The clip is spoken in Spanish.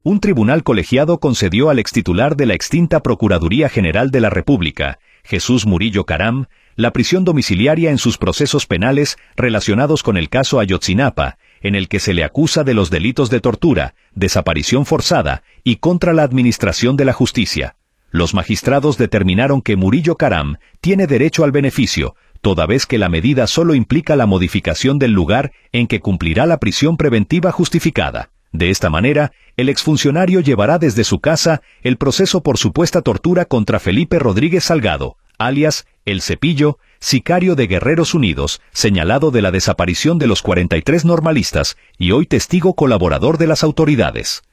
Un tribunal colegiado concedió al extitular de la extinta Procuraduría General de la República, Jesús Murillo Caram, la prisión domiciliaria en sus procesos penales relacionados con el caso Ayotzinapa, en el que se le acusa de los delitos de tortura, desaparición forzada y contra la administración de la justicia. Los magistrados determinaron que Murillo Caram tiene derecho al beneficio, toda vez que la medida solo implica la modificación del lugar en que cumplirá la prisión preventiva justificada. De esta manera, el exfuncionario llevará desde su casa el proceso por supuesta tortura contra Felipe Rodríguez Salgado, alias El Cepillo, sicario de Guerreros Unidos, señalado de la desaparición de los 43 normalistas y hoy testigo colaborador de las autoridades.